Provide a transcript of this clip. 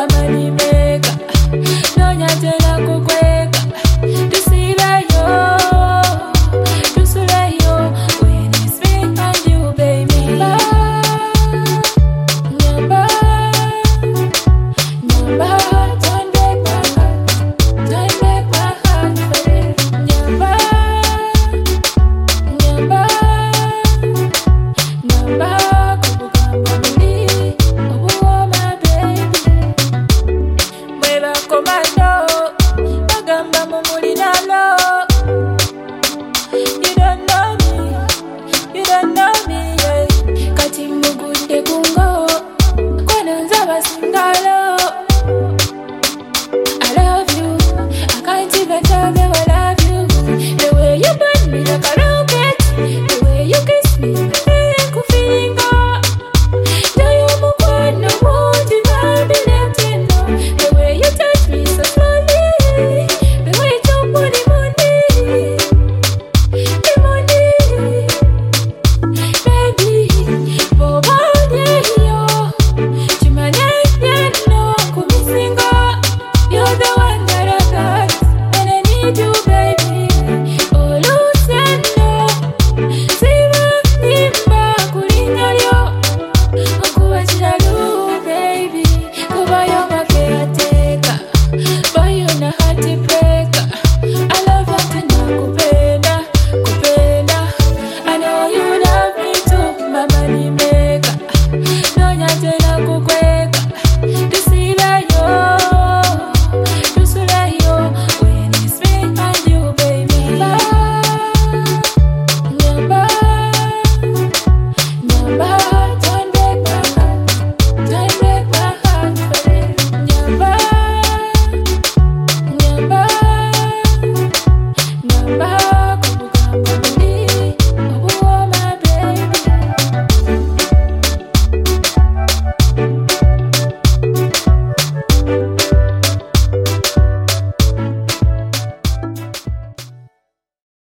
money maker. No nyatela kukweka. Tusileyo, tusileyo. When it's me and you, baby. Nyamba, nyamba, don't break my heart. Don't break my heart, baby. Nyamba, nyamba, nyamba, kubugamba buli, obuwa my baby. Mweba komando, bagamba mumulinalo. You don't know me, you don't know me, yeah. Kati mugude kungo, kwana nzaba singalo.